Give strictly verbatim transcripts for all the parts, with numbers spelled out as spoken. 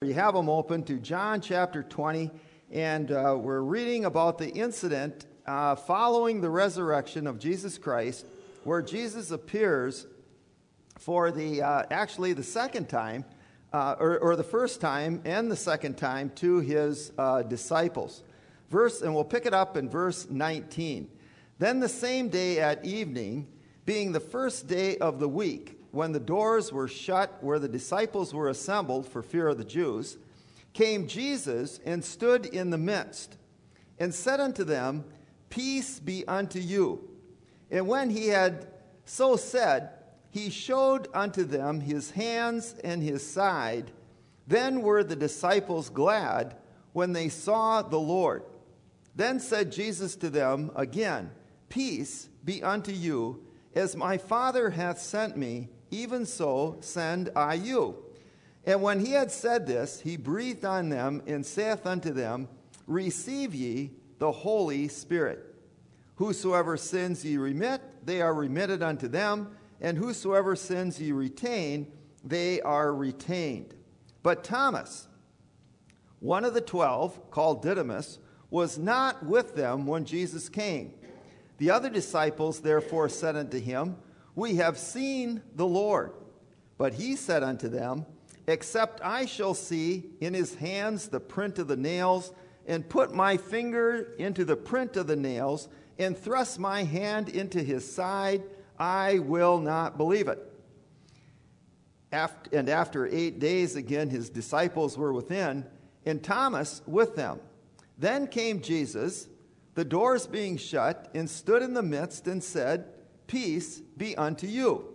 You have them open to John chapter twenty, and uh, we're reading about the incident uh, following the resurrection of Jesus Christ, where Jesus appears for the, uh, actually the second time, uh, or, or the first time and the second time to his uh, disciples. Verse, and we'll pick it up in verse nineteen. Then the same day at evening, being the first day of the week, when the doors were shut where the disciples were assembled for fear of the Jews, came Jesus and stood in the midst, and said unto them, Peace be unto you. And when he had so said, he showed unto them his hands and his side. Then were the disciples glad when they saw the Lord. Then said Jesus to them again, Peace be unto you. As my Father hath sent me, even so send I you. And when he had said this, he breathed on them and saith unto them, Receive ye the Holy Spirit. Whosoever sins ye remit, they are remitted unto them, and whosoever sins ye retain, they are retained. But Thomas, one of the twelve, called Didymus, was not with them when Jesus came. The other disciples therefore said unto him, We have seen the Lord. But he said unto them, Except I shall see in his hands the print of the nails, and put my finger into the print of the nails, and thrust my hand into his side, I will not believe it. After, and after eight days again his disciples were within, and Thomas with them. Then came Jesus, the doors being shut, and stood in the midst, and said, Peace be unto you.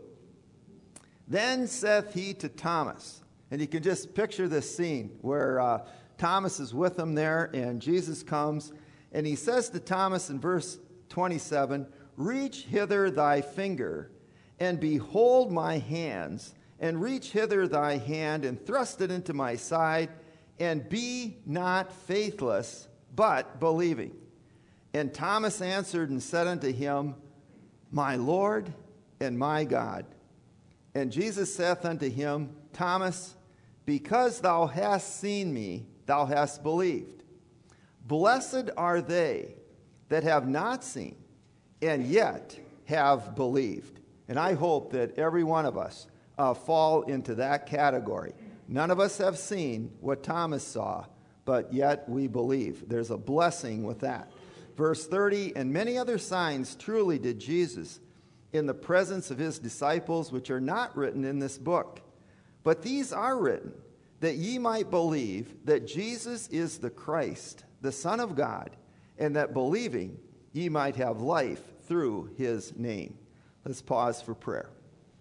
Then saith he to Thomas, and you can just picture this scene where uh, Thomas is with him there, and Jesus comes, and he says to Thomas in verse twenty-seven, Reach hither thy finger, and behold my hands, and reach hither thy hand, and thrust it into my side, and be not faithless, but believing. And Thomas answered and said unto him, My Lord and my God. And Jesus saith unto him, Thomas, because thou hast seen me, thou hast believed. Blessed are they that have not seen, and yet have believed. And I hope that every one of us uh, fall into that category. None of us have seen what Thomas saw, but yet we believe. There's a blessing with that. Verse thirty, And many other signs truly did Jesus in the presence of his disciples, which are not written in this book. But these are written, that ye might believe that Jesus is the Christ, the Son of God, and that believing ye might have life through his name. Let's pause for prayer.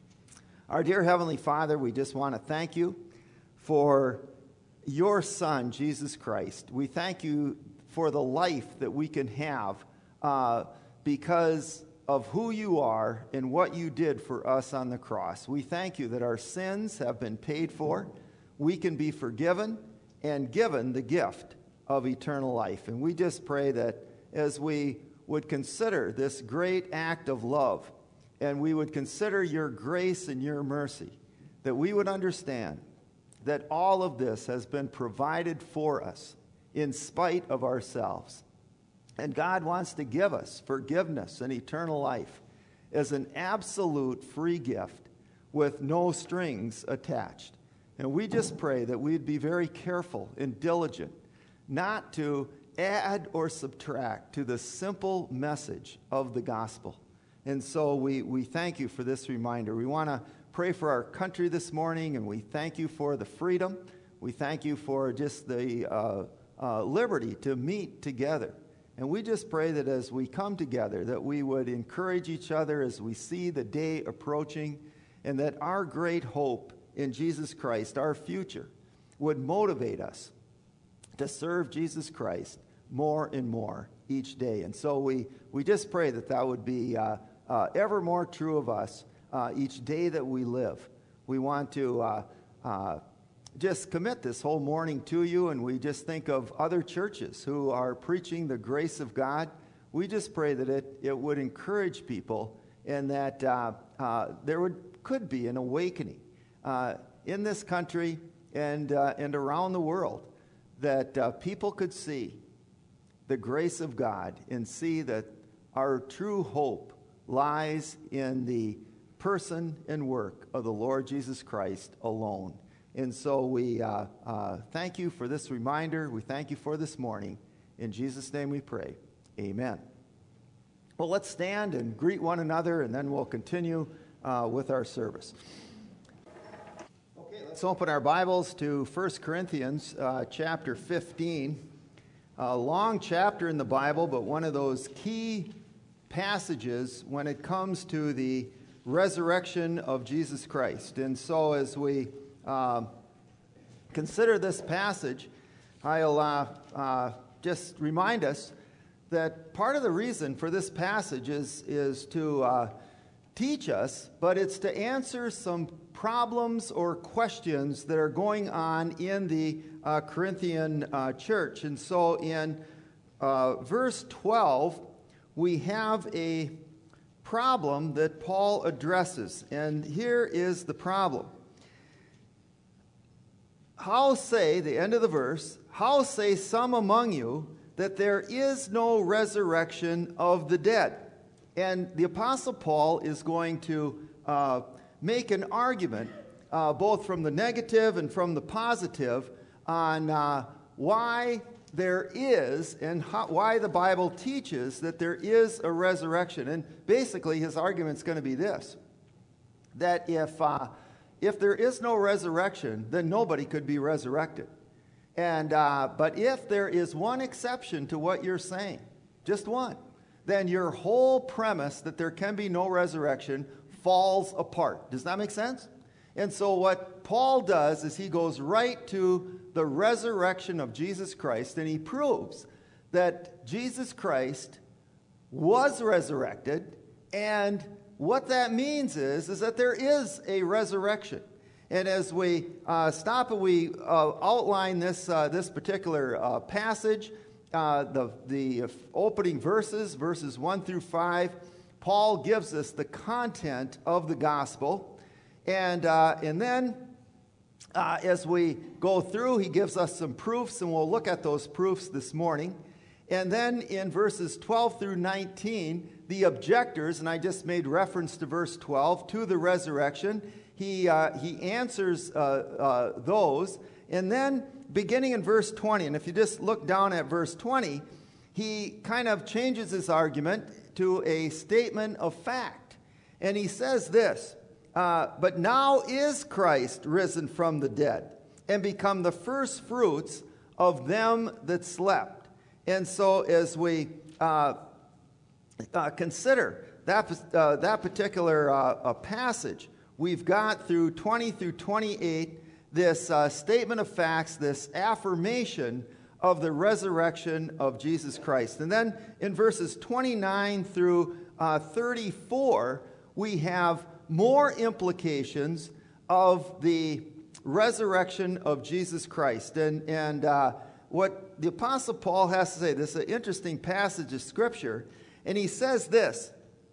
Our dear Heavenly Father, we just want to thank you for your Son, Jesus Christ. We thank you for the life that we can have uh, because of who you are and what you did for us on the cross. We thank you that our sins have been paid for. We can be forgiven and given the gift of eternal life. And we just pray that as we would consider this great act of love, and we would consider your grace and your mercy, that we would understand that all of this has been provided for us in spite of ourselves. And God wants to give us forgiveness and eternal life as an absolute free gift with no strings attached. And we just pray that we'd be very careful and diligent not to add or subtract to the simple message of the gospel. And so we, we thank you for this reminder. We want to pray for our country this morning, and we thank you for the freedom. We thank you for just the uh, uh, liberty to meet together. And we just pray that as we come together, that we would encourage each other as we see the day approaching, and that our great hope in Jesus Christ, our future, would motivate us to serve Jesus Christ more and more each day. And so we, we just pray that that would be uh, uh, ever more true of us uh, each day that we live. We want to uh, uh, just commit this whole morning to you, and we just think of other churches who are preaching the grace of God. We just pray that it, it would encourage people, and that uh, uh, there would could be an awakening uh, in this country and, uh, and around the world, that uh, people could see the grace of God and see that our true hope lies in the person and work of the Lord Jesus Christ alone. And so we uh, uh, thank you for this reminder. We thank you for this morning. In Jesus' name we pray. Amen. Well, let's stand and greet one another, and then we'll continue uh, with our service. Okay, let's open our Bibles to First Corinthians uh, chapter fifteen. A long chapter in the Bible, but one of those key passages when it comes to the resurrection of Jesus Christ. And so as we uh, consider this passage, I'll uh, uh, just remind us that part of the reason for this passage is, is to uh, teach us, but it's to answer some problems or questions that are going on in the uh, Corinthian uh, church. And so in uh, verse twelve, we have a problem that Paul addresses. And here is the problem. How say, the end of the verse, how say some among you that there is no resurrection of the dead? And the Apostle Paul is going to uh, make an argument, uh, both from the negative and from the positive, on uh, why there is and how, why the Bible teaches that there is a resurrection. And basically his argument is going to be this, that if, uh, if there is no resurrection, then nobody could be resurrected. And, uh, but if there is one exception to what you're saying, just one, then your whole premise that there can be no resurrection falls apart. Does that make sense? And so what Paul does is he goes right to the resurrection of Jesus Christ, and he proves that Jesus Christ was resurrected, and what that means is, is that there is a resurrection. And as we uh, stop and we uh, outline this uh, this particular uh, passage, uh, the, the opening verses, verses one through five, Paul gives us the content of the gospel. And, uh, and then uh, as we go through, he gives us some proofs, and we'll look at those proofs this morning. And then in verses twelve through nineteen, the objectors, and I just made reference to verse twelve, to the resurrection, He, uh, he answers uh, uh, those. And then beginning in verse twenty, and if you just look down at verse twenty, he kind of changes his argument to a statement of fact. And he says this, uh, but now is Christ risen from the dead and become the first fruits of them that slept. And so as we uh, uh, consider that, uh, that particular uh, uh, passage, we've got through twenty through twenty-eight this uh, statement of facts, this affirmation of the resurrection of Jesus Christ. And then in verses twenty-nine through uh, thirty-four, we have more implications of the resurrection of Jesus Christ. And, and uh, what the Apostle Paul has to say, this is an interesting passage of Scripture, and he says this,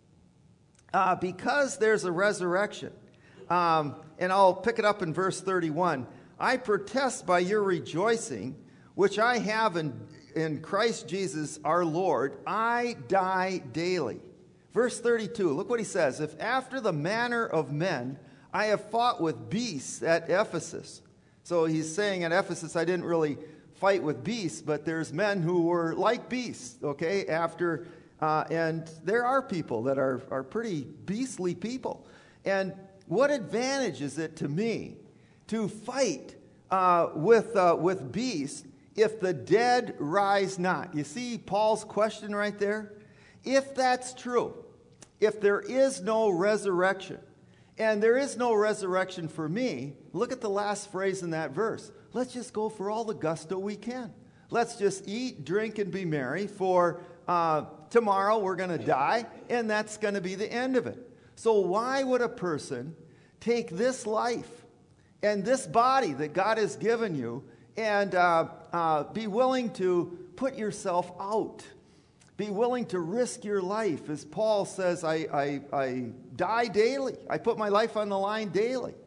uh, because there's a resurrection, Um, and I'll pick it up in verse thirty-one. I protest by your rejoicing, which I have in, in Christ Jesus our Lord, I die daily. Verse thirty-two, look what he says. If after the manner of men I have fought with beasts at Ephesus. So he's saying at Ephesus I didn't really fight with beasts, but there's men who were like beasts, okay, after, uh, and there are people that are, are pretty beastly people. And what advantage is it to me to fight uh, with, uh, with beasts if the dead rise not? You see Paul's question right there? If that's true, if there is no resurrection, and there is no resurrection for me, look at the last phrase in that verse. Let's just go for all the gusto we can. Let's just eat, drink, and be merry, for uh, tomorrow we're going to die, and that's going to be the end of it. So why would a person take this life and this body that God has given you and uh, uh, be willing to put yourself out? Be willing to risk your life. As Paul says, I, I, I die daily. I put my life on the line daily.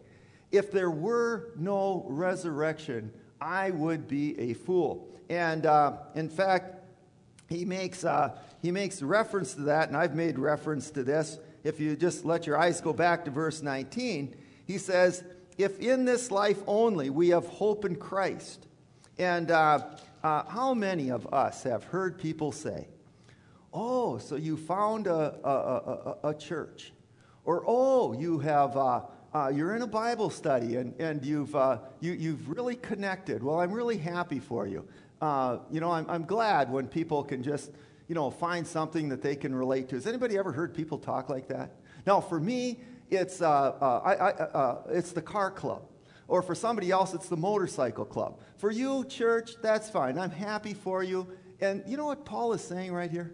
If there were no resurrection, I would be a fool. And uh, in fact, he makes uh, he makes reference to that, and I've made reference to this. If you just let your eyes go back to verse nineteen, he says, if in this life only we have hope in Christ. And uh, uh, how many of us have heard people say, oh, so you found a, a, a, a church. Or, oh, you have, uh, uh, you're in a Bible study and, and you've, uh, you, you've really connected. Well, I'm really happy for you. Uh, you know, I'm, I'm glad when people can just, you know, find something that they can relate to. Has anybody ever heard people talk like that? Now, for me, it's, uh, uh, I, I, uh, it's the car club. Or for somebody else, it's the motorcycle club. For you, church, that's fine. I'm happy for you. And you know what Paul is saying right here?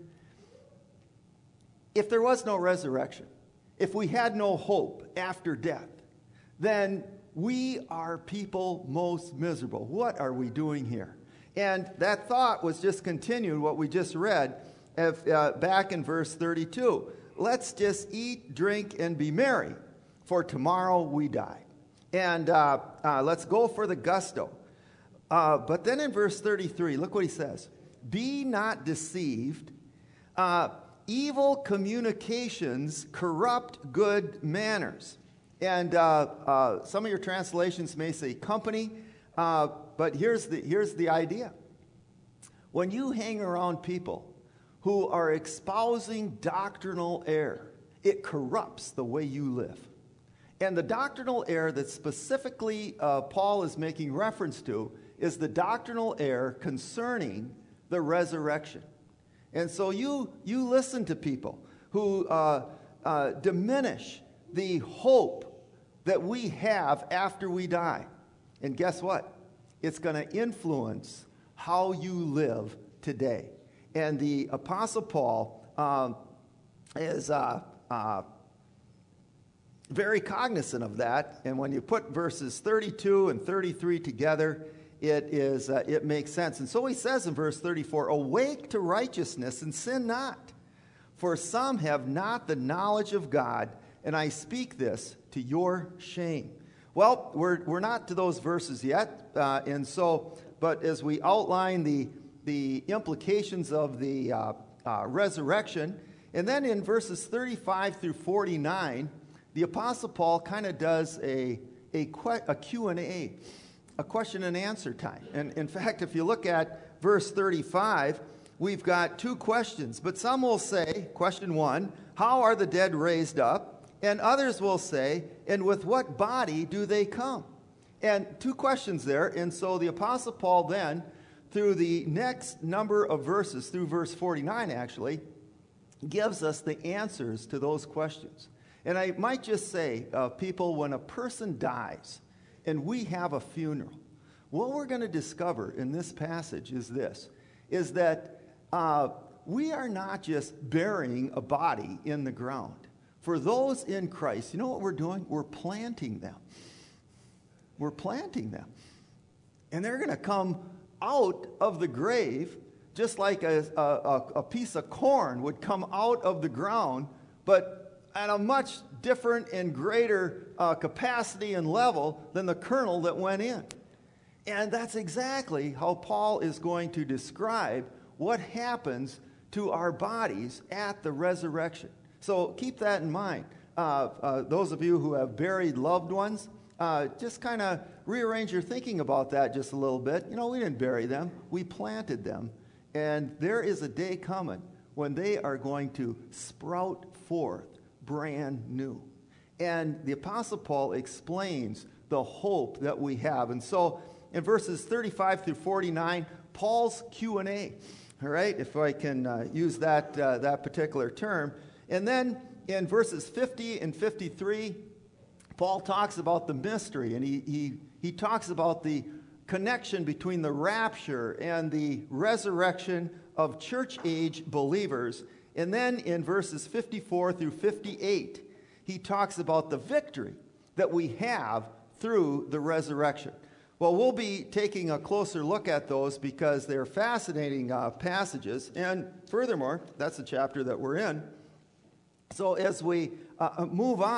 If there was no resurrection, if we had no hope after death, then we are people most miserable. What are we doing here? And that thought was just continued, what we just read, if, uh, back in verse thirty-two. Let's just eat, drink, and be merry, for tomorrow we die. And uh, uh, let's go for the gusto. Uh, but then in verse thirty-three, look what he says. Be not deceived. Uh, evil communications corrupt good manners. And uh, uh, some of your translations may say company. Uh, but here's the, here's the idea. When you hang around people who are espousing doctrinal error, it corrupts the way you live. And the doctrinal error that specifically uh, Paul is making reference to is the doctrinal error concerning the resurrection. And so you, you listen to people who uh, uh, diminish the hope that we have after we die. And guess what? It's going to influence how you live today. And the Apostle Paul um, is... Uh, uh, very cognizant of that, and when you put verses thirty-two and thirty-three together, it is uh, it makes sense. And so he says in verse thirty-four, awake to righteousness and sin not, for some have not the knowledge of God, and I speak this to your shame. Well, we're we're not to those verses yet, uh, and so, but as we outline the the implications of the uh, uh, resurrection, and then in verses thirty-five through forty-nine, the Apostle Paul kind of does a, a, que- a Q and A, a question and answer time. And in fact, if you look at verse thirty-five, we've got two questions. But some will say, question one, how are the dead raised up? And others will say, and with what body do they come? And two questions there. And so the Apostle Paul then, through the next number of verses, through verse forty-nine actually, gives us the answers to those questions. And I might just say, uh, people, when a person dies and we have a funeral, what we're going to discover in this passage is this, is that uh, we are not just burying a body in the ground. For those in Christ, you know what we're doing? We're planting them. We're planting them. And they're going to come out of the grave just like a, a, a piece of corn would come out of the ground, but at a much different and greater uh, capacity and level than the kernel that went in. And that's exactly how Paul is going to describe what happens to our bodies at the resurrection. So keep that in mind. Uh, uh, those of you who have buried loved ones, uh, just kind of rearrange your thinking about that just a little bit. You know, we didn't bury them. We planted them. And there is a day coming when they are going to sprout forth brand new. And the Apostle Paul explains the hope that we have. And so in verses thirty-five through forty-nine, Paul's Q and A, all right, if I can uh, use that, uh, that particular term. And then in verses fifty and fifty-three, Paul talks about the mystery, and he, he, he talks about the connection between the rapture and the resurrection of church-age believers. And then in verses fifty-four through fifty-eight, he talks about the victory that we have through the resurrection. Well, we'll be taking a closer look at those because they're fascinating uh, passages. And furthermore, that's the chapter that we're in. So as we uh, move on,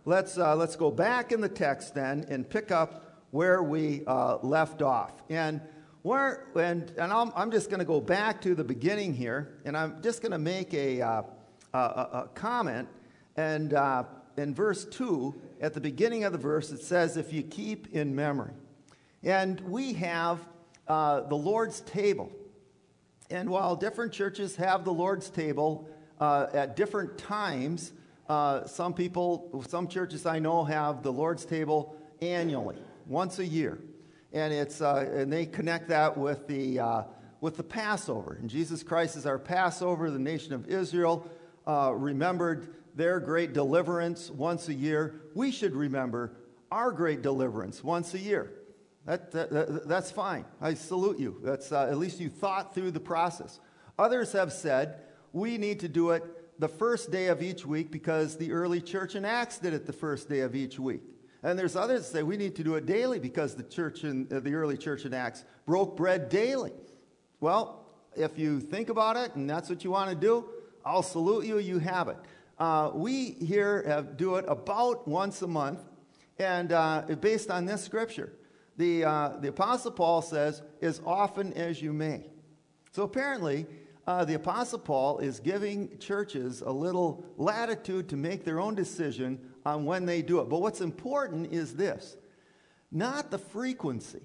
let's uh, let's go back in the text then and pick up where we uh, left off. And where and and I'm, I'm just going to go back to the beginning here, and I'm just going to make a, uh, a, a comment. And uh, in verse two, at the beginning of the verse, it says, "If you keep in memory," and we have uh, the Lord's table. And while different churches have the Lord's table uh, at different times, uh, some people, some churches I know have the Lord's table annually, once a year, and it's uh, and they connect that with the uh, with the Passover. And Jesus Christ is our Passover. The nation of Israel uh, remembered their great deliverance once a year. We should remember our great deliverance once a year. That, that, that, that's fine. I salute you. That's uh, at least you thought through the process. Others have said we need to do it the first day of each week because the early church in Acts did it the first day of each week. And there's others that say we need to do it daily because the church in uh, the early church in Acts broke bread daily. Well, if you think about it and that's what you want to do, I'll salute you. You have it. Uh, we here have, do it about once a month, and uh, based on this scripture. The, uh, the Apostle Paul says, as often as you may. So apparently, uh, the Apostle Paul is giving churches a little latitude to make their own decision on when they do it. But what's important is this, not the frequency.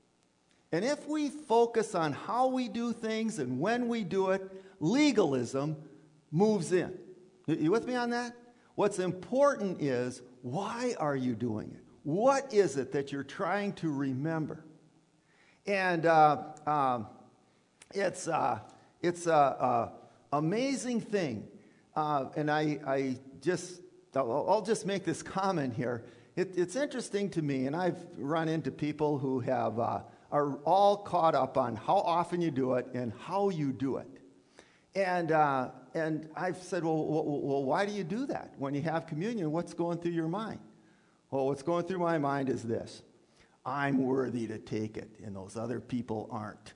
And if we focus on how we do things and when we do it, legalism moves in. You with me on that? What's important is, why are you doing it? What is it that you're trying to remember? And uh, um, it's uh, it's a, a amazing thing. Uh, and I, I just I'll, I'll just make this comment here. It, it's interesting to me, and I've run into people who have uh, are all caught up on how often you do it and how you do it. And uh, and I've said, well, well, well, why do you do that when you have communion? What's going through your mind? Well, what's going through my mind is this. I'm worthy to take it, and those other people aren't.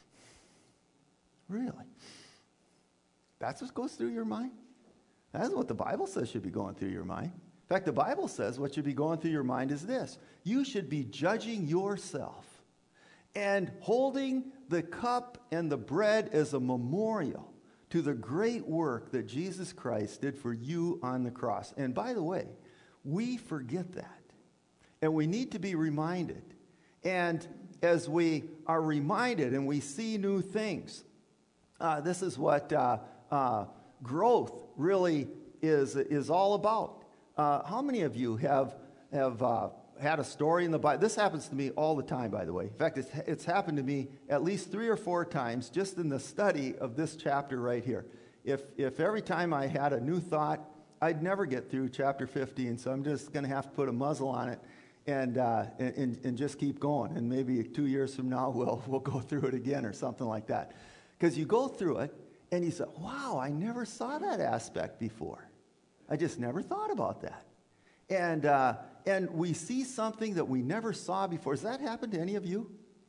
Really? That's what goes through your mind? That's what the Bible says should be going through your mind. In fact, the Bible says what should be going through your mind is this. You should be judging yourself and holding the cup and the bread as a memorial to the great work that Jesus Christ did for you on the cross. And by the way, we forget that, and we need to be reminded. And as we are reminded and we see new things, uh, this is what uh, uh, growth really is, is all about. Uh, how many of you have, have uh, had a story in the Bible? This happens to me all the time, by the way. In fact, it's, it's happened to me at least three or four times just in the study of this chapter right here. If, if every time I had a new thought, I'd never get through chapter fifteen, so I'm just going to have to put a muzzle on it and, uh, and and just keep going. And maybe two years from now, we'll, we'll go through it again or something like that. Because you go through it, and you say, wow, I never saw that aspect before. I just never thought about that. And, uh, and we see something that we never saw before. Has that happened to any of you?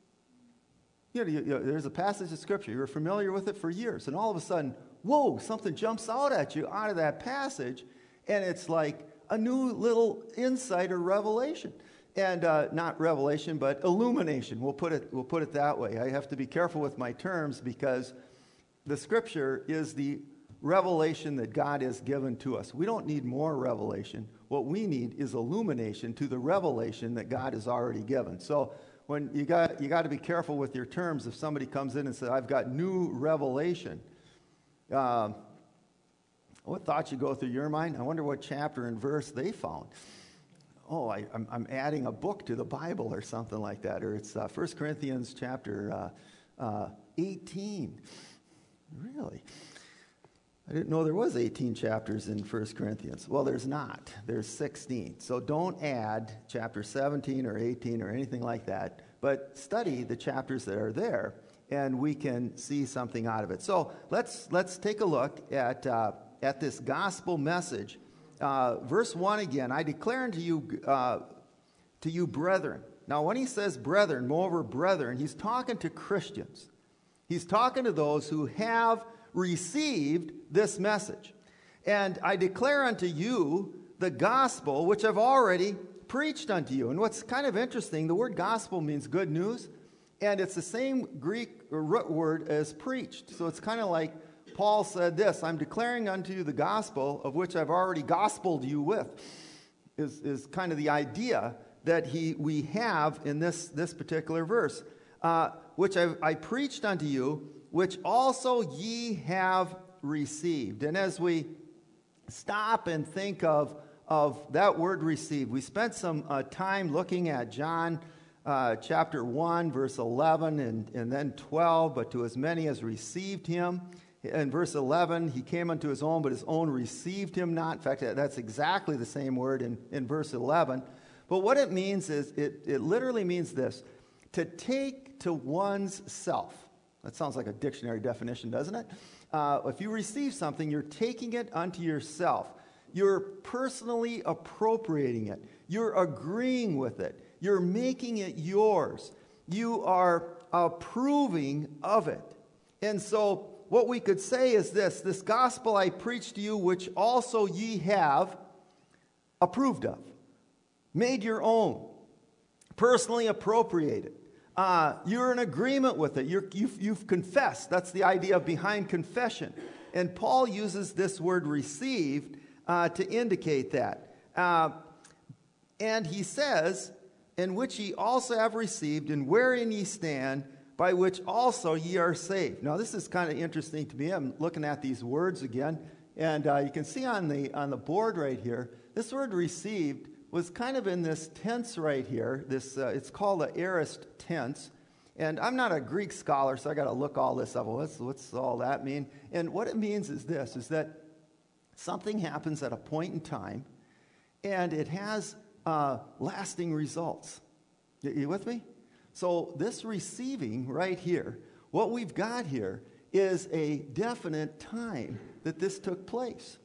You know, you, you know, there's a passage of Scripture. You were familiar with it for years, and all of a sudden, whoa, something jumps out at you out of that passage, and it's like a new little insight or revelation. And uh, not revelation, but illumination. We'll put it, we'll put it that way. I have to be careful with my terms because the Scripture is the revelation that God has given to us. We don't need more revelation. What we need is illumination to the revelation that God has already given. So when you got, you got to be careful with your terms. If somebody comes in and says, I've got new revelation, Um, what thoughts should go through your mind? I wonder what chapter and verse they found. Oh, I, I'm, I'm adding a book to the Bible or something like that. Or it's uh, First Corinthians chapter uh, uh, eighteen. Really? I didn't know there was eighteen chapters in First Corinthians. Well, there's not. There's sixteen. So don't add chapter seventeen or eighteen or anything like that. But study the chapters that are there, and we can see something out of it. So let's let's take a look at uh, at this gospel message. Uh, verse one again. I declare unto you, uh, to you, brethren. Now, when he says brethren, moreover, brethren, he's talking to Christians. He's talking to those who have received this message. And I declare unto you, the gospel which I've already preached unto you. And what's kind of interesting, the word gospel means good news, and it's the same Greek root word as preached. So it's kind of like Paul said this, I'm declaring unto you the gospel of which I've already gospeled you with, is, is kind of the idea that he we have in this, this particular verse, uh, which I, I preached unto you, which also ye have received. And as we stop and think of, of that word received, we spent some uh, time looking at John uh, chapter one, verse eleven, and, and then twelve, but to as many as received him. In verse eleven, he came unto his own, but his own received him not. In fact, that's exactly the same word in, in verse eleven. But what it means is, it, it literally means this, to take to one's self. That sounds like a dictionary definition, doesn't it? Uh, if you receive something, you're taking it unto yourself. You're personally appropriating it. You're agreeing with it. You're making it yours. You are approving of it. And so what we could say is this, this gospel I preach to you, which also ye have approved of, made your own, personally appropriated. Uh, you're in agreement with it. You're, you've, you've confessed. That's the idea behind confession. And Paul uses this word received uh, to indicate that. Uh, and he says, in which ye also have received, and wherein ye stand, by which also ye are saved. Now, this is kind of interesting to me. I'm looking at these words again. And uh, you can see on the, on the board right here, this word received was kind of in this tense right here. This uh, it's called the aorist tense. And I'm not a Greek scholar, so I got to look all this up. Well, what's, what's all that mean? And what it means is this, is that something happens at a point in time, and it has uh, lasting results. You, you with me? So this receiving right here, what we've got here is a definite time that this took place.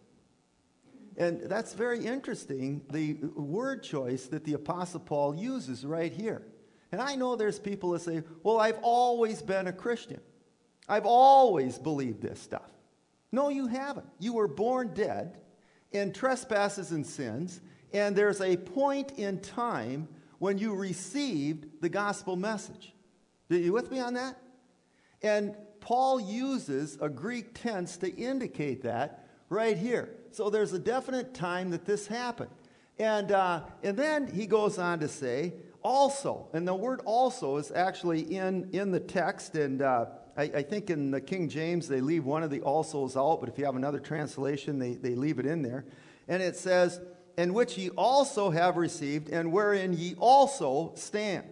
And that's very interesting, the word choice that the Apostle Paul uses right here. And I know there's people that say, well, I've always been a Christian. I've always believed this stuff. No, you haven't. You were born dead in trespasses and sins, and there's a point in time when you received the gospel message. Are you with me on that? And Paul uses a Greek tense to indicate that right here. So there's a definite time that this happened. And, uh, and then he goes on to say, also, and the word also is actually in, in the text, and uh, I, I think in the King James they leave one of the alsos out, but if you have another translation, they, they leave it in there. And it says, in which ye also have received, and wherein ye also stand.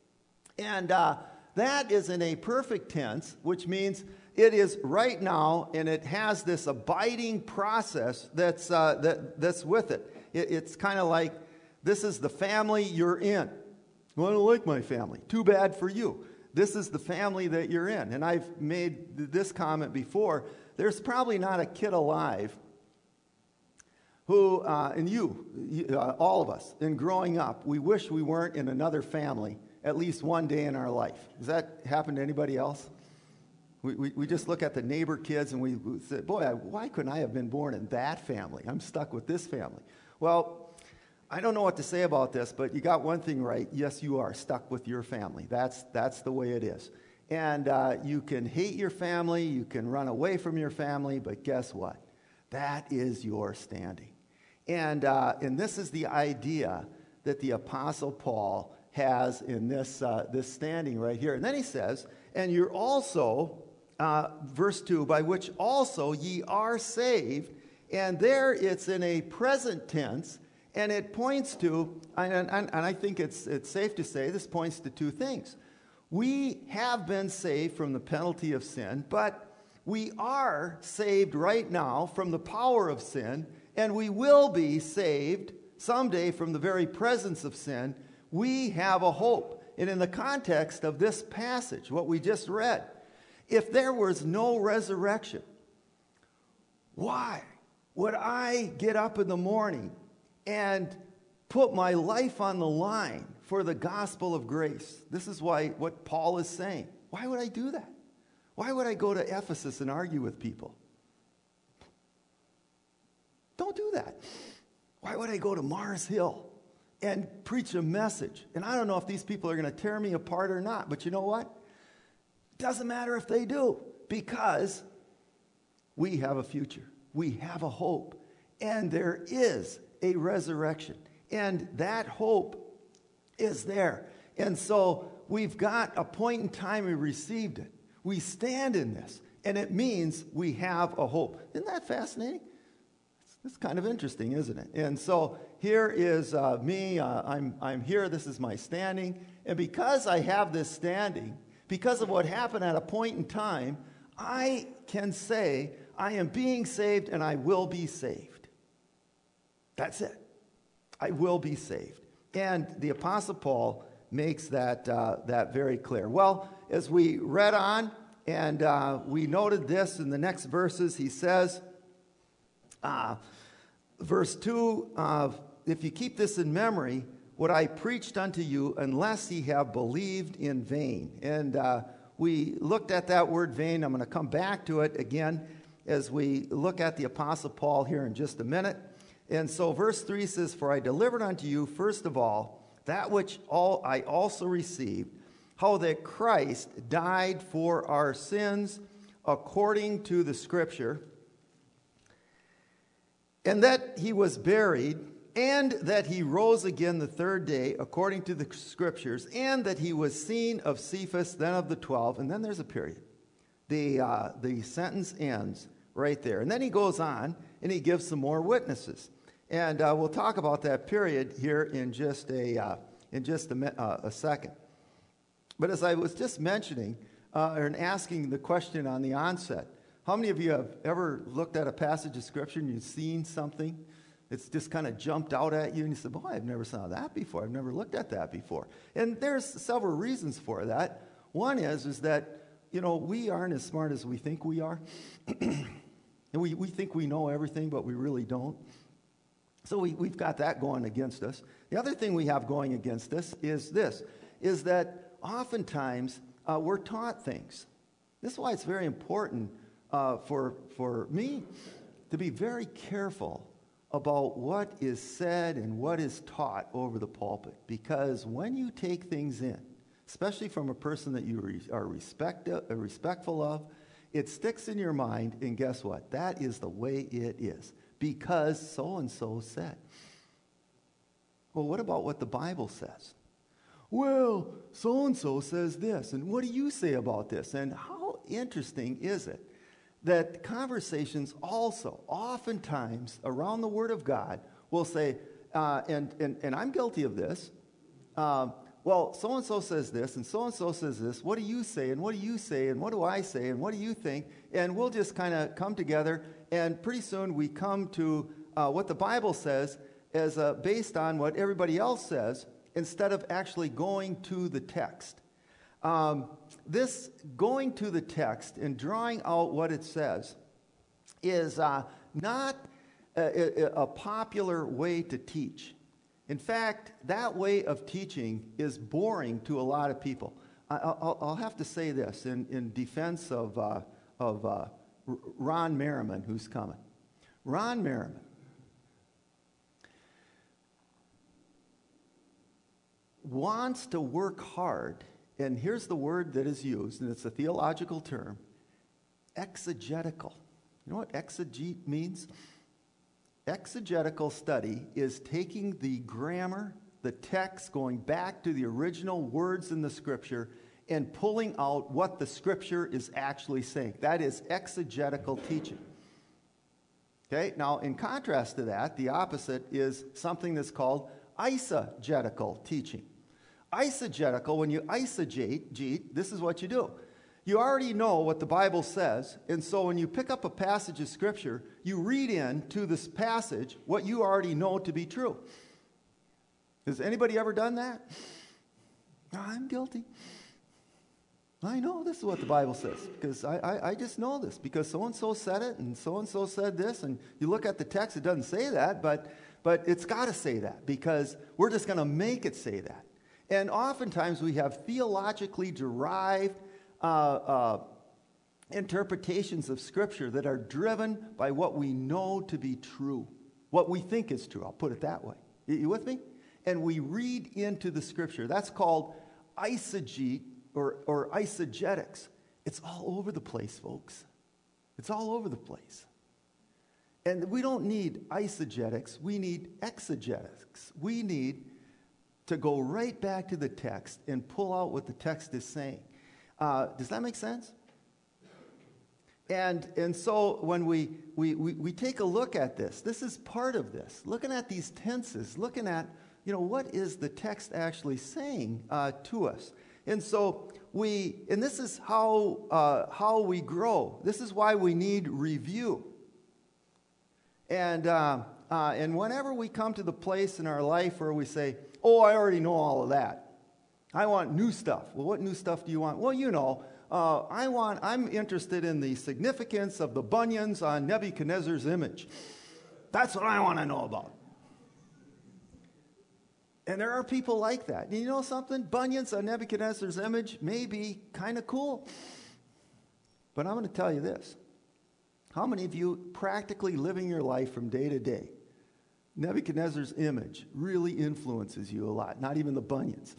And uh, that is in a perfect tense, which means it is right now, and it has this abiding process that's, uh, that, that's with it. it it's kind of like, this is the family you're in. Well, I don't like my family. Too bad for you. This is the family that you're in. And I've made this comment before. There's probably not a kid alive who, uh, and you, you uh, all of us, in growing up, we wish we weren't in another family at least one day in our life. Does that happen to anybody else? We, we, we just look at the neighbor kids and we, we say, boy, I, why couldn't I have been born in that family? I'm stuck with this family. Well, I don't know what to say about this, but you got one thing right. Yes, you are stuck with your family. That's, that's the way it is. And uh, you can hate your family, you can run away from your family, but guess what? That is your standing. And, uh, and this is the idea that the Apostle Paul has in this, uh, this standing right here. And then he says, and you're also, uh, verse two, by which also ye are saved. And there it's in a present tense, and it points to, and, and, and I think it's, it's safe to say this points to two things. We have been saved from the penalty of sin, but we are saved right now from the power of sin, and we will be saved someday from the very presence of sin. We have a hope. And in the context of this passage, what we just read, if there was no resurrection, why would I get up in the morning and put my life on the line for the gospel of grace? This is why what Paul is saying. Why would I do that? Why would I go to Ephesus and argue with people? Don't do that. Why would I go to Mars Hill and preach a message? And I don't know if these people are going to tear me apart or not, but you know what? It doesn't matter if they do, because we have a future. We have a hope. And there is a resurrection. And that hope is there. And so we've got a point in time we received it. We stand in this. And it means we have a hope. Isn't that fascinating? It's kind of interesting, isn't it? And so here is uh, me. Uh, I'm, I'm here. This is my standing. And because I have this standing, because of what happened at a point in time, I can say I am being saved and I will be saved. That's it. I will be saved. And the Apostle Paul makes that, uh, that very clear. Well, as we read on, and uh, we noted this in the next verses, he says, uh, verse two, uh, if you keep this in memory, what I preached unto you, unless ye have believed in vain. And uh, we looked at that word vain. I'm going to come back to it again as we look at the Apostle Paul here in just a minute. And so verse three says, for I delivered unto you, first of all, that which all I also received, how that Christ died for our sins according to the Scripture, and that he was buried, and that he rose again the third day according to the Scriptures, and that he was seen of Cephas, then of the twelve. And then there's a period. The, uh, the sentence ends right there. And then he goes on, and he gives some more witnesses. And uh, we'll talk about that period here in just a, uh, in just a, uh, a second. But as I was just mentioning, uh, and asking the question on the onset, how many of you have ever looked at a passage of Scripture and you've seen something that's just kind of jumped out at you and you said, boy, I've never saw that before. I've never looked at that before. And there's several reasons for that. One is, is that, you know, we aren't as smart as we think we are. And we, we think we know everything, but we really don't. So we, we've got that going against us. The other thing we have going against us is this, is that oftentimes uh, we're taught things. This is why it's very important uh, for, for me to be very careful about what is said and what is taught over the pulpit. Because when you take things in, especially from a person that you re- are respect- uh, respectful of, it sticks in your mind, and guess what? That is the way it is. Because so-and-so said. Well, what about what the Bible says? Well, so-and-so says this, and what do you say about this? And how interesting is it that conversations also, oftentimes, around the Word of God, will say, uh, and, and, and I'm guilty of this, uh, well, so-and-so says this, and so-and-so says this, what do you say, and what do you say, and what do I say, and what do you think? And we'll just kind of come together, and pretty soon we come to uh, what the Bible says as uh, based on what everybody else says, instead of actually going to the text. Um, this going to the text and drawing out what it says is uh, not a, a, a popular way to teach. In fact, that way of teaching is boring to a lot of people. I, I'll, I'll have to say this in, in defense of, uh, of uh, Ron Merriman, who's coming. Ron Merriman wants to work hard, and here's the word that is used, and it's a theological term, exegetical. You know what exegete means? Exegetical study is taking the grammar, the text, going back to the original words in the Scripture, and pulling out what the Scripture is actually saying. That is exegetical teaching. Okay, now in contrast to that, the opposite is something that's called eisegetical teaching. Eisegetical, when you eisegete, this is what you do. You already know what the Bible says, and so when you pick up a passage of Scripture, you read into this passage what you already know to be true. Has anybody ever done that? I'm guilty. I know this is what the Bible says, because I, I, I just know this, because so-and-so said it, and so-and-so said this, and you look at the text, it doesn't say that, but, but it's got to say that, because we're just going to make it say that. And oftentimes we have theologically derived uh, uh, interpretations of Scripture that are driven by what we know to be true. what we think is true. I'll put it that way. You, you with me? And we read into the Scripture. That's called eisegete or, or eisegetics. It's all over the place, folks. It's all over the place. And we don't need eisegetics. We need exegetics. We need to go right back to the text and pull out what the text is saying. Uh, does that make sense? And and so when we, we, we, we take a look at this, this is part of this. Looking at these tenses, looking at, you know, what is the text actually saying uh, to us? And so we, and this is how uh, how we grow. This is why we need review. And uh, uh, and whenever we come to the place in our life where we say, oh, I already know all of that. I want new stuff. Well, what new stuff do you want? Well, you know, uh, I want, I'm interested in the significance of the bunions on Nebuchadnezzar's image. That's what I want to know about. And there are people like that. And you know something? Bunions on Nebuchadnezzar's image may be kind of cool. But I'm going to tell you this. How many of you practically living your life from day to day, Nebuchadnezzar's image really influences you a lot, not even the bunions?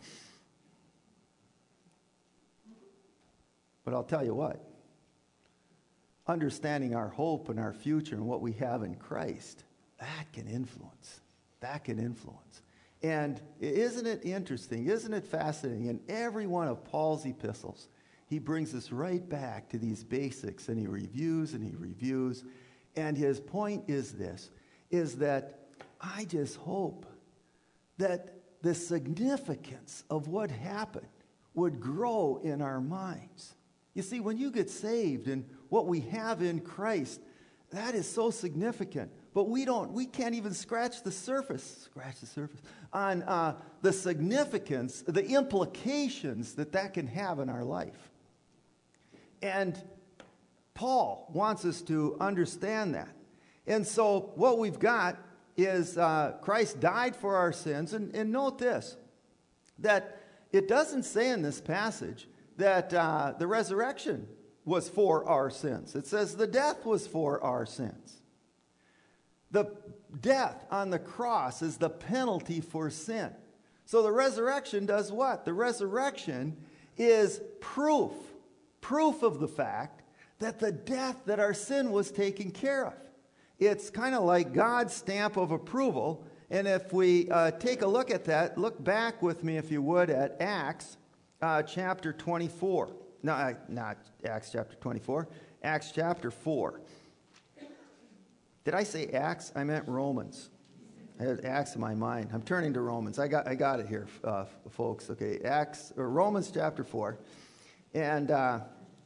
But I'll tell you what, understanding our hope and our future and what we have in Christ, that can influence. That can influence. And isn't it interesting, isn't it fascinating? In every one of Paul's epistles, he brings us right back to these basics, and he reviews and he reviews. And his point is this, is that I just hope that the significance of what happened would grow in our minds. You see, when you get saved and what we have in Christ, that is so significant. But we don't, we can't even scratch the surface, scratch the surface, on uh, the significance, the implications that that can have in our life. And Paul wants us to understand that. And so what we've got is uh, Christ died for our sins. And, and note this, that it doesn't say in this passage that uh, the resurrection was for our sins. It says the death was for our sins. The death on the cross is the penalty for sin. So the resurrection does what? The resurrection is proof, proof of the fact that the death that our sin was taken care of. It's kind of like God's stamp of approval. And if we uh, take a look at that, look back with me, if you would, at Acts uh, chapter twenty-four. No, uh, not Acts chapter twenty-four. Acts chapter four. Did I say Acts? I meant Romans. I had Acts in my mind. I'm turning to Romans. I got I got it here, uh, folks. Okay, Acts or Romans chapter four, and uh,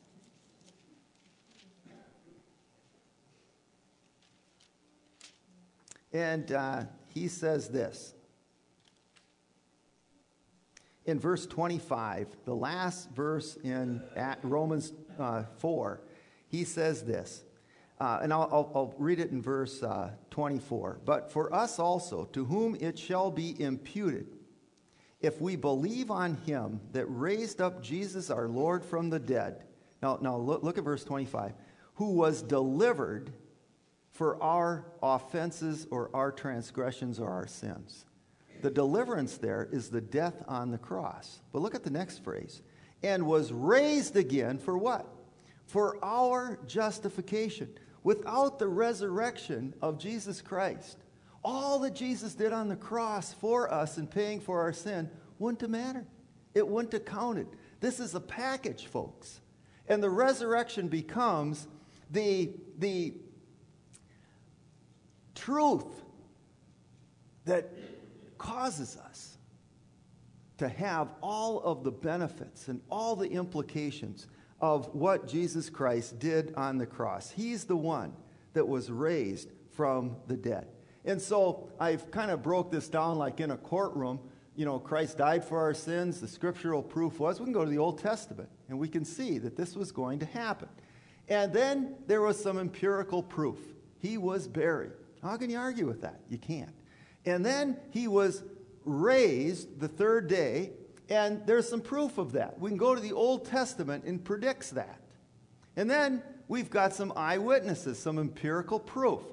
and uh, he says this in verse twenty-five, the last verse in Romans uh, four. He says this. Uh, and I'll, I'll, I'll read it in verse uh, twenty-four. But for us also, to whom it shall be imputed, if we believe on him that raised up Jesus our Lord from the dead. Now, now look, look at verse twenty-five. Who was delivered for our offenses or our transgressions or our sins. The deliverance there is the death on the cross. But look at the next phrase. And was raised again for what? For our justification. Without the resurrection of Jesus Christ, all that Jesus did on the cross for us in paying for our sin wouldn't have mattered. It wouldn't have counted. This is a package, folks. And the resurrection becomes the, the truth that causes us to have all of the benefits and all the implications of what Jesus Christ did on the cross. He's the one that was raised from the dead. And so I've kind of broke this down like in a courtroom. You know, Christ died for our sins. The scriptural proof was, we can go to the Old Testament, and we can see that this was going to happen. And then there was some empirical proof. He was buried. How can you argue with that? You can't. And then he was raised the third day. And there's some proof of that. We can go to the Old Testament and predicts that. And then we've got some eyewitnesses, some empirical proof.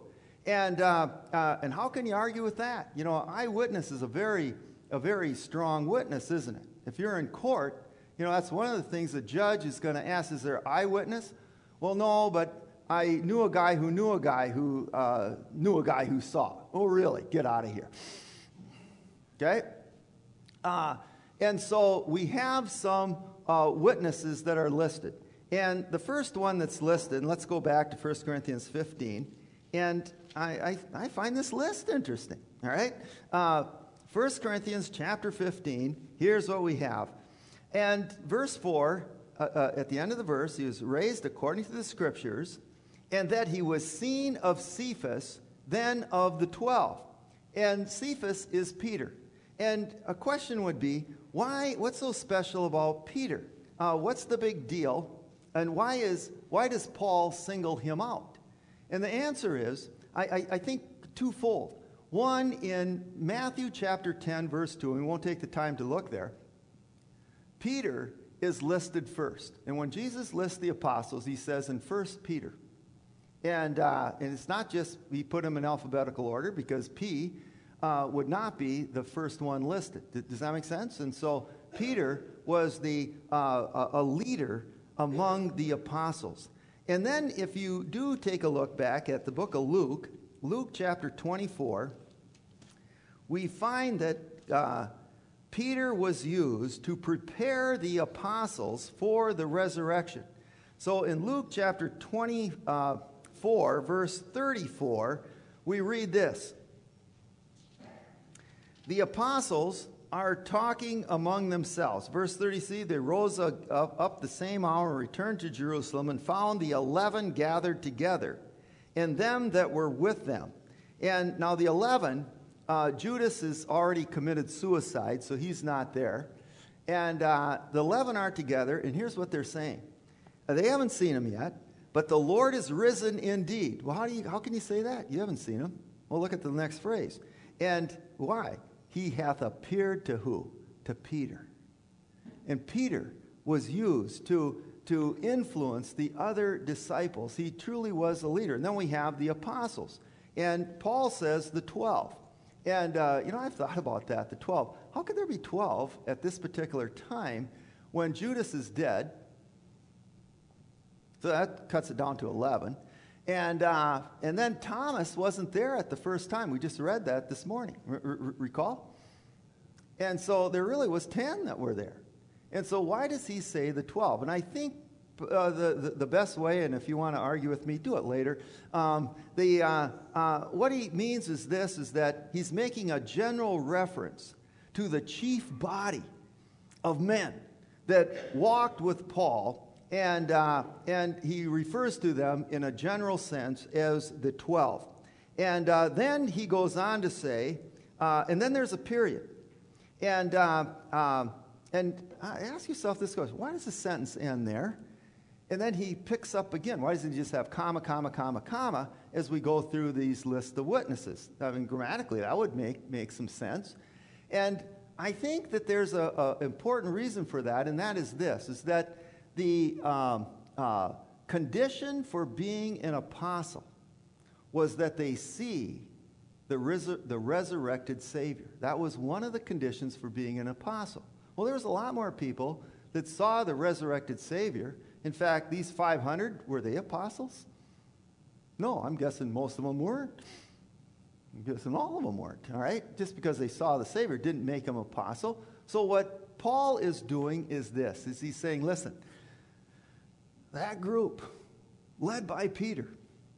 And, uh, uh, and how can you argue with that? You know, eyewitness is a very, a very strong witness, isn't it? If you're in court, you know, that's one of the things the judge is going to ask, is there eyewitness? Well, no, but I knew a guy who knew a guy who uh, knew a guy who saw. Oh, really? Get out of here. Okay? Uh, and so we have some uh, witnesses that are listed. And the first one that's listed, and let's go back to First Corinthians fifteen, and I, I, I find this list interesting, all right? Uh, First Corinthians chapter fifteen, here's what we have. And verse four, uh, uh, at the end of the verse, he was raised according to the Scriptures, and that he was seen of Cephas, then of the twelve. And Cephas is Peter. And a question would be, why? What's so special about Peter? Uh, what's the big deal? And why is why does Paul single him out? And the answer is, I, I, I think, twofold. One, in Matthew chapter ten, verse two, and we won't take the time to look there, Peter is listed first. And when Jesus lists the apostles, he says in First Peter. And, uh, and it's not just he put them in alphabetical order, because P uh, would not be the first one listed. Does that make sense? And so Peter was the uh, a leader among the apostles. And then if you do take a look back at the book of Luke, Luke chapter twenty-four, we find that uh, Peter was used to prepare the apostles for the resurrection. So in Luke chapter twenty-four, verse thirty-four, we read this. The apostles are talking among themselves. Verse thirty-three, they rose up, up the same hour and returned to Jerusalem and found the eleven gathered together, and them that were with them. And now the eleven, uh, Judas has already committed suicide, so he's not there. And uh, the eleven are together, and here's what they're saying. Uh, they haven't seen him yet, but the Lord is risen indeed. Well, how do you, how can you say that? You haven't seen him. Well, look at the next phrase. And why? He hath appeared to who? To Peter. And Peter was used to, to influence the other disciples. He truly was a leader. And then we have the apostles. And Paul says the twelve. And, uh, you know, I've thought about that, the twelve. How could there be twelve at this particular time when Judas is dead? So that cuts it down to eleven. And, uh, and then Thomas wasn't there at the first time. We just read that this morning. R- r- recall? And so there really was ten that were there. And so why does he say the twelve? And I think uh, the, the, the best way, and if you want to argue with me, do it later. Um, the, uh, uh, what he means is this, is that he's making a general reference to the chief body of men that walked with Paul. And, uh, and he refers to them in a general sense as the twelve. And uh, then he goes on to say, uh, and then there's a period. And, uh, um, and uh, ask yourself this question, why does the sentence end there? And then he picks up again. Why doesn't he just have comma, comma, comma, comma as we go through these lists of witnesses? I mean, grammatically, that would make, make some sense. And I think that there's an important reason for that, and that is this, is that the um, uh, condition for being an apostle was that they see the, resur- the resurrected Savior. That was one of the conditions for being an apostle. Well, there was a lot more people that saw the resurrected Savior. In fact, these five hundred, were they apostles? No, I'm guessing most of them weren't. I'm guessing all of them weren't, all right? Just because they saw the Savior didn't make them apostle. So what Paul is doing is this, is he's saying, listen, that group, led by Peter,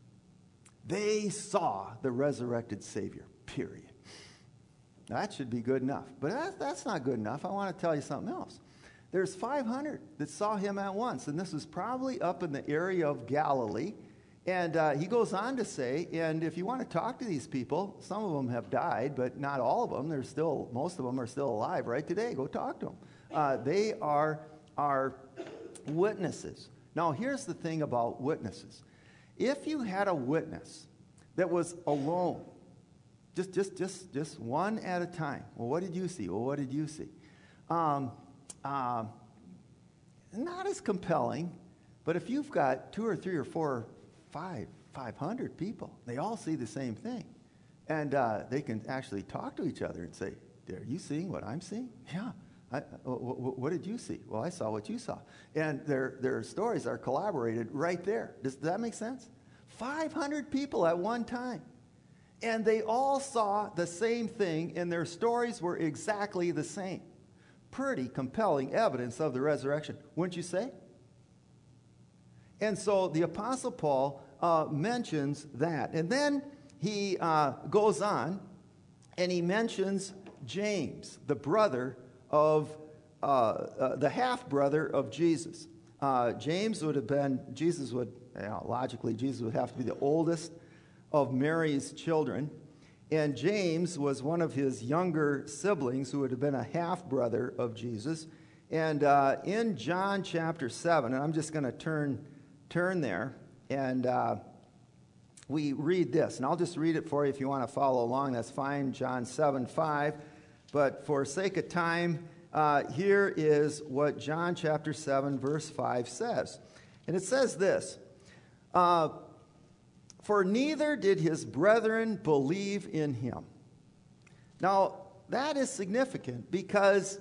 they saw the resurrected Savior, period. That should be good enough. But that, that's not good enough. I want to tell you something else. There's five hundred that saw him at once, and this was probably up in the area of Galilee. And uh, he goes on to say, and if you want to talk to these people, some of them have died, but not all of them. They're still, most of them are still alive right today. Go talk to them. Uh, they are, are witnesses. Now, here's the thing about witnesses. If you had a witness that was alone, just, just, just, just one at a time, well, what did you see? Well, what did you see? Um, um, not as compelling, but if you've got two or three or four, five, five hundred people. They all see the same thing. And uh, they can actually talk to each other and say, are you seeing what I'm seeing? Yeah. I, w- w- what did you see? Well, I saw what you saw. And their, their stories are collaborated right there. Does, does that make sense? five hundred people at one time. And they all saw the same thing, and their stories were exactly the same. Pretty compelling evidence of the resurrection, wouldn't you say? And so the Apostle Paul uh, mentions that. And then he uh, goes on, and he mentions James, the brother of, uh, uh, the half-brother of Jesus. Uh, James would have been, Jesus would, you know, logically, Jesus would have to be the oldest of Mary's children. And James was one of his younger siblings who would have been a half-brother of Jesus. And uh, in John chapter seven, and I'm just going to turn turn there, and uh, we read this. And I'll just read it for you if you want to follow along. That's fine, John seven five. But for sake of time, uh, here is what John chapter seven, verse five says. And it says this, uh, for neither did his brethren believe in him. Now, that is significant because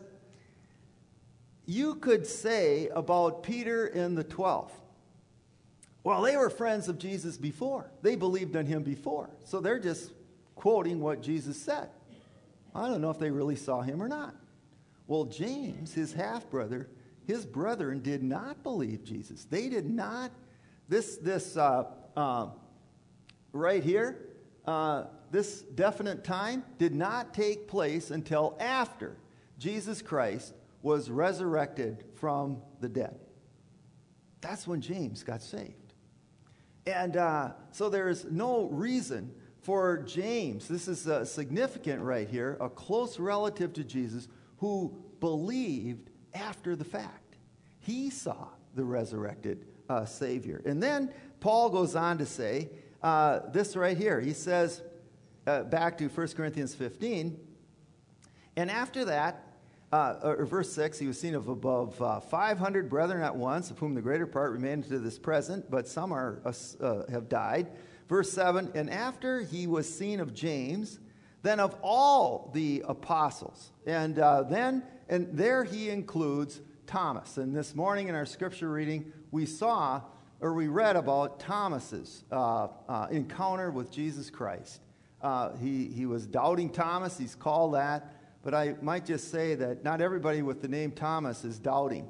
you could say about Peter and the twelve, well, they were friends of Jesus before. They believed in him before. So they're just quoting what Jesus said. I don't know if they really saw him or not. Well, James, his half-brother, his brethren did not believe Jesus. They did not. This, this uh, uh, right here, uh, this definite time did not take place until after Jesus Christ was resurrected from the dead. That's when James got saved. And uh, so there's no reason for James, this is uh, significant right here, a close relative to Jesus who believed after the fact. He saw the resurrected uh, Savior. And then Paul goes on to say uh, this right here. He says, uh, back to First Corinthians fifteen, and after that, Uh, or verse six, he was seen of above uh, five hundred brethren at once, of whom the greater part remain to this present, but some are uh, uh, have died. Verse seven, and after he was seen of James, then of all the apostles. And uh, then, and there he includes Thomas. And this morning in our scripture reading, we saw, or we read about Thomas's uh, uh, encounter with Jesus Christ. Uh, he, he was doubting Thomas, he's called that. But I might just say that not everybody with the name Thomas is doubting.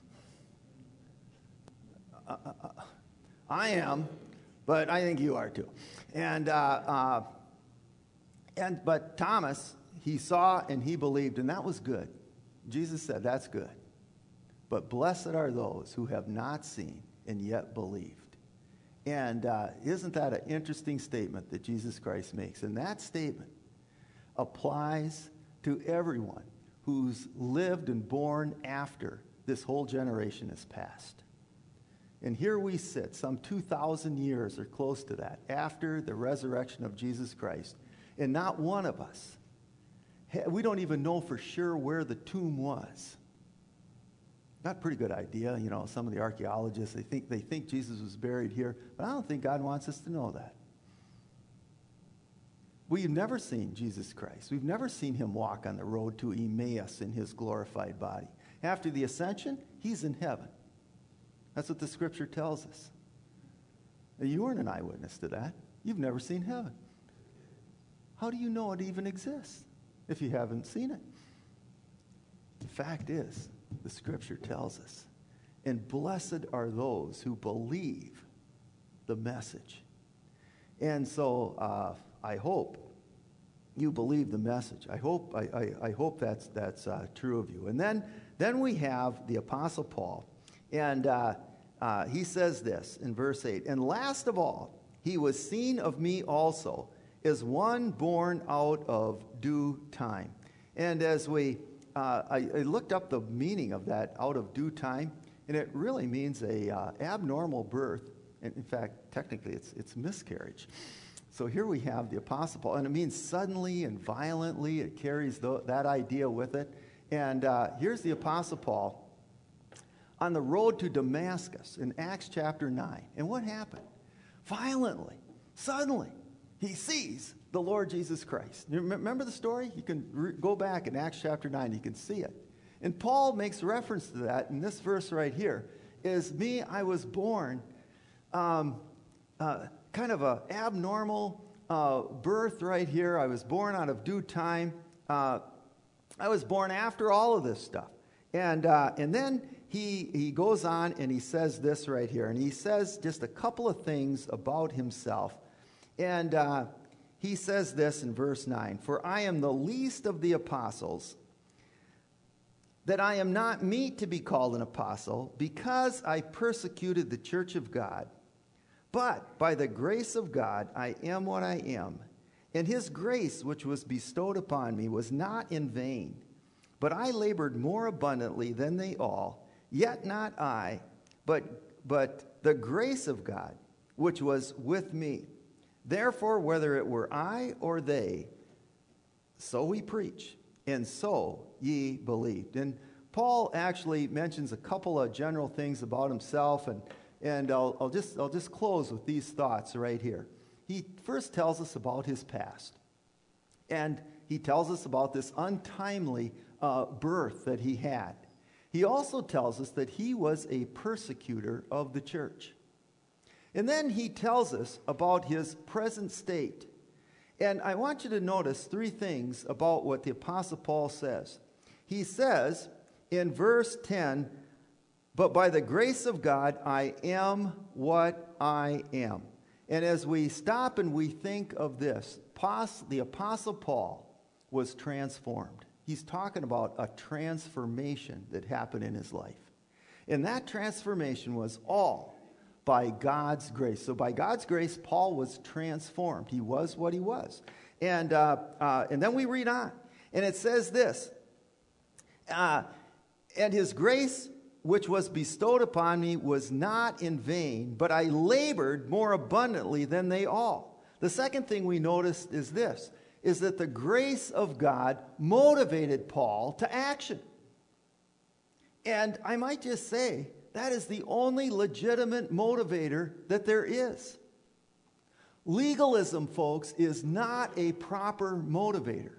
Uh, uh, I am, but I think you are too. And uh, uh, and but Thomas, he saw and he believed, and that was good. Jesus said, that's good. But blessed are those who have not seen and yet believed. And uh, isn't that an interesting statement that Jesus Christ makes? And that statement applies to everyone who's lived and born after this whole generation has passed. And here we sit, some two thousand years or close to that, after the resurrection of Jesus Christ, and not one of us, we don't even know for sure where the tomb was. Not a pretty good idea, you know, some of the archaeologists, they think, they think Jesus was buried here, but I don't think God wants us to know that. We've never seen Jesus Christ. We've never seen him walk on the road to Emmaus in his glorified body. After the ascension, he's in heaven. That's what the scripture tells us. Now, you weren't an eyewitness to that. You've never seen heaven. How do you know it even exists if you haven't seen it? The fact is, the scripture tells us, and blessed are those who believe the message. And so, uh, I hope you believe the message. I hope I, I, I hope that's that's uh, true of you. And then then we have the Apostle Paul, and uh, uh, he says this in verse eight. And last of all, he was seen of me also, as one born out of due time. And as we uh, I, I looked up the meaning of that out of due time, and it really means a uh, abnormal birth. And in fact, technically, it's it's miscarriage. So here we have the Apostle Paul, and it means suddenly and violently. It carries the, that idea with it. And uh, here's the Apostle Paul on the road to Damascus in Acts chapter nine. And what happened? violently, suddenly, he sees the Lord Jesus Christ. You remember the story? You can re- go back in Acts chapter nine. You can see it. And Paul makes reference to that in this verse right here. Is me, I was born um, uh, kind of a abnormal uh, birth right here. I was born out of due time. Uh, I was born after all of this stuff. And uh, and then he he goes on and he says this right here. And he says just a couple of things about himself. And uh, he says this in verse nine. For I am the least of the apostles, that I am not meet to be called an apostle, because I persecuted the church of God. But by the grace of God I am what I am. And his grace which was bestowed upon me was not in vain. But I labored more abundantly than they all, yet not I, but, but the grace of God which was with me. Therefore, whether it were I or they, so we preach, and so ye believed. And Paul actually mentions a couple of general things about himself, and, and I'll, I'll, just, I'll just close with these thoughts right here. He first tells us about his past, and he tells us about this untimely uh, birth that he had. He also tells us that he was a persecutor of the church. And then he tells us about his present state. And I want you to notice three things about what the Apostle Paul says. He says in verse ten, but by the grace of God, I am what I am. And as we stop and we think of this, the Apostle Paul was transformed. He's talking about a transformation that happened in his life. And that transformation was all by God's grace. So by God's grace, Paul was transformed. He was what he was. And, uh, uh, and then we read on. And it says this, uh, and his grace which was bestowed upon me was not in vain, but I labored more abundantly than they all. The second thing we notice is this, is that the grace of God motivated Paul to action. And I might just say, that is the only legitimate motivator that there is. Legalism, folks, is not a proper motivator.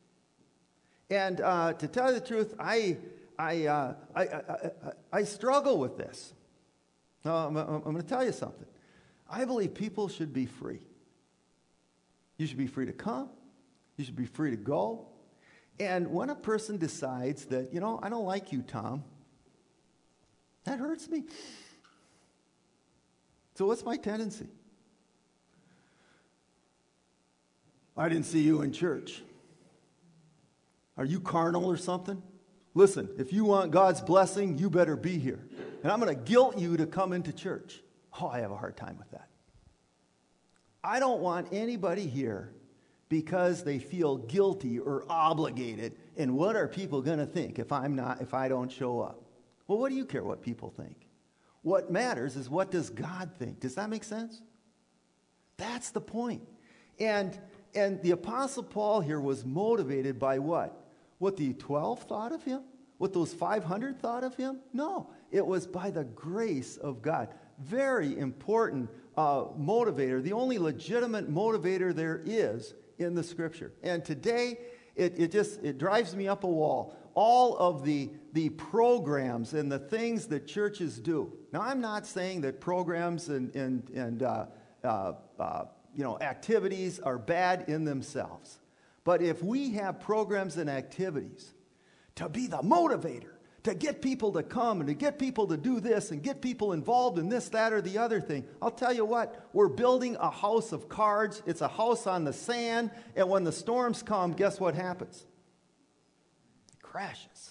And uh, to tell you the truth, I I, uh, I, I, I, I struggle with this. Uh, I'm, I'm going to tell you something. I believe people should be free. You should be free to come. You should be free to go. And when a person decides that, you know, I don't like you, Tom, that hurts me. So what's my tendency? I didn't see you in church. Are you carnal or something? Listen, if you want God's blessing, you better be here. And I'm going to guilt you to come into church. Oh, I have a hard time with that. I don't want anybody here because they feel guilty or obligated. And what are people going to think if I'm not, if I don't show up? Well, what do you care what people think? What matters is what does God think? Does that make sense? That's the point. And, and the Apostle Paul here was motivated by what? What the twelve thought of him? What those five hundred thought of him? No, it was by the grace of God. Very important uh, motivator, the only legitimate motivator there is in the Scripture. And today, it, it just it drives me up a wall. All of the, the programs and the things that churches do. Now, I'm not saying that programs and, and, and uh, uh, uh, you know, activities are bad in themselves. But if we have programs and activities to be the motivator, to get people to come and to get people to do this and get people involved in this, that, or the other thing, I'll tell you what, we're building a house of cards. It's a house on the sand, and when the storms come, guess what happens? It crashes.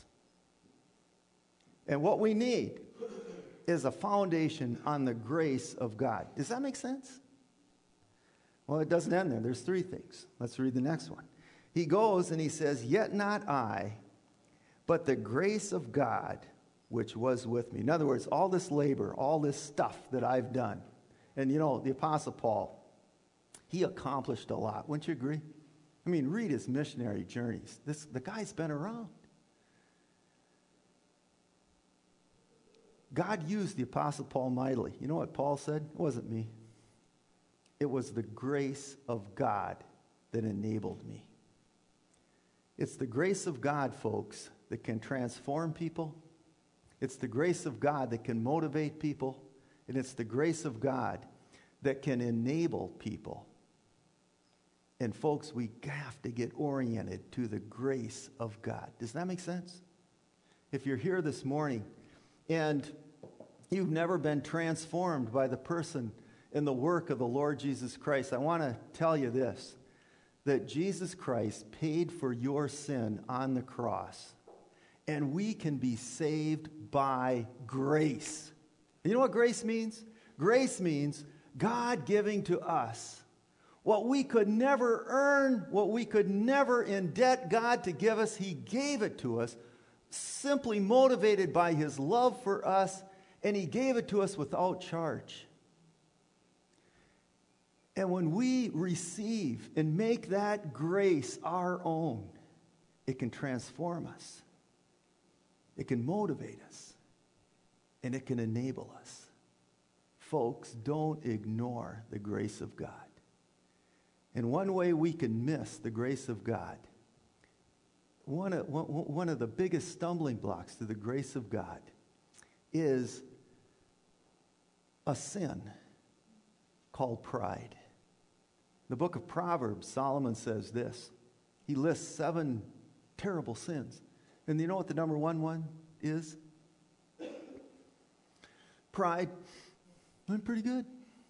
And what we need is a foundation on the grace of God. Does that make sense? Well, it doesn't end there. There's three things. Let's read the next one. He goes and he says, yet not I, but the grace of God which was with me. In other words, all this labor, all this stuff that I've done. And you know, the Apostle Paul, he accomplished a lot. Wouldn't you agree? I mean, read his missionary journeys. This, the guy's been around. God used the Apostle Paul mightily. You know what Paul said? It wasn't me. it was the grace of God that enabled me. It's the grace of God, folks, that can transform people. It's the grace of God that can motivate people. And it's the grace of God that can enable people. And folks, we have to get oriented to the grace of God. Does that make sense? If you're here this morning and you've never been transformed by the person and the work of the Lord Jesus Christ, I want to tell you this, that Jesus Christ paid for your sin on the cross, and we can be saved by grace. You know what grace means? Grace means God giving to us what we could never earn, what we could never indebt God to give us. He gave it to us, simply motivated by his love for us, and he gave it to us without charge. And when we receive and make that grace our own, it can transform us. It can motivate us. And it can enable us. Folks, don't ignore the grace of God. And one way we can miss the grace of God, one of, one, one of the biggest stumbling blocks to the grace of God is a sin called pride. The book of Proverbs, Solomon says this. He lists seven terrible sins. And you know what the number one one is? Pride. I'm pretty good.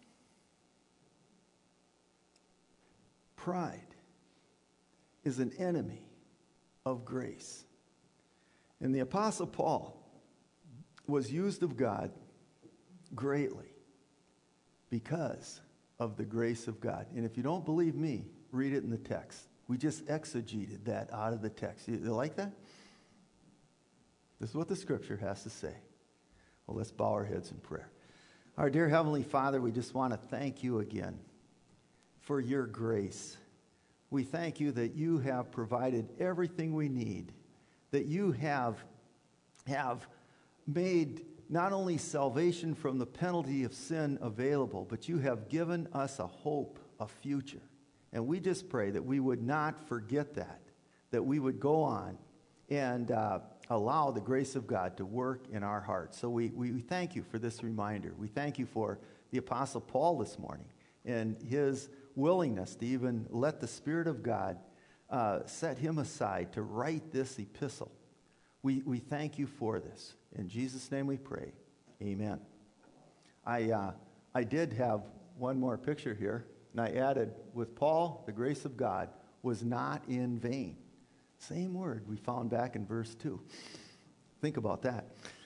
Pride is an enemy of grace. And the Apostle Paul was used of God greatly because of the grace of God. And if you don't believe me, read it in the text. We just exegeted that out of the text. You, you like that? This is what the scripture has to say. Well, let's bow our heads in prayer. Our dear Heavenly Father, we just want to thank you again for your grace. We thank you that you have provided everything we need, that you have, have made not only salvation from the penalty of sin available, but you have given us a hope, a future. And we just pray that we would not forget that, that we would go on and uh, allow the grace of God to work in our hearts. So we, we, we thank you for this reminder. We thank you for the Apostle Paul this morning and his willingness to even let the Spirit of God uh, set him aside to write this epistle. We, we thank you for this. In Jesus' name we pray. Amen. I, uh, I did have one more picture here, and I added, with Paul, the grace of God was not in vain. Same word we found back in verse two. Think about that.